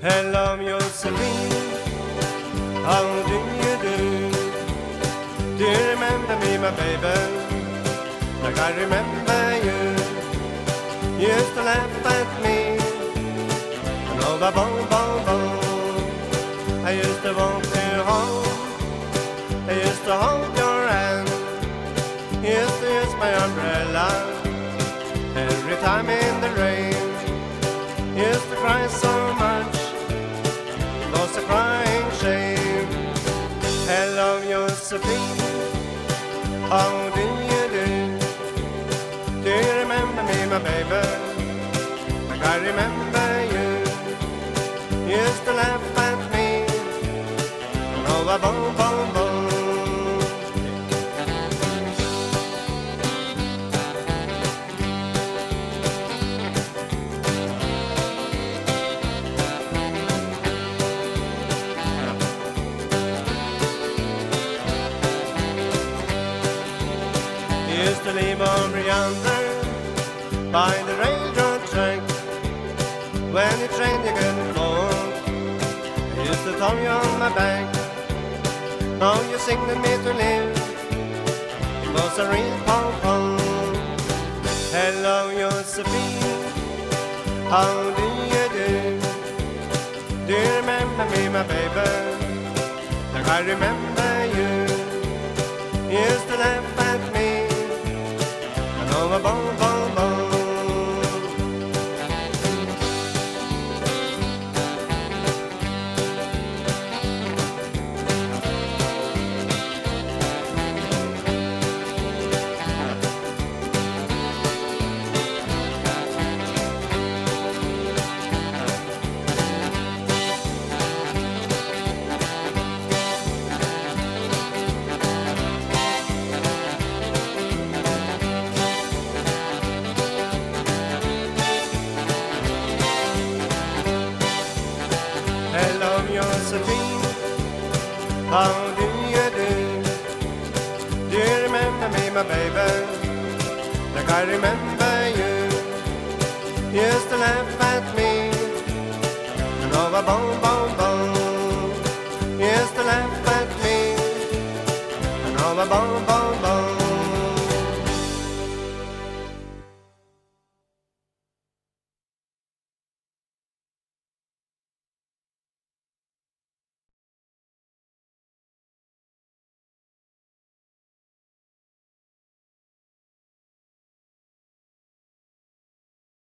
Hello, Josephine, how do you do? Do you remember me, my baby, like I remember you? You used to laugh at me, and over boom, boom, boom. I used to walk you home, I used to hold your hand, you used to use my umbrella every time in the rain. You used to cry so much, it was a crying shame. Hello, Josephine, how do you do? Do you remember me, my baby, like I remember you? You used to laugh at me, and over boom, boom, boom. Used to live over yonder by the railroad track. When the train you couldn't walk, I used to throw you on my back. Now you signaled me to live, it was a real pom-pom. Hello, Josephine, how do you do? Do you remember me, my baby, like I remember you? You used to laugh at me, over boom, boom, boom. Hello, Josephine, how do you do? Do you remember me, my baby, like I remember you? You used to laugh at me, and over boom, boom, boom. You used to laugh at me, and over boom, boom.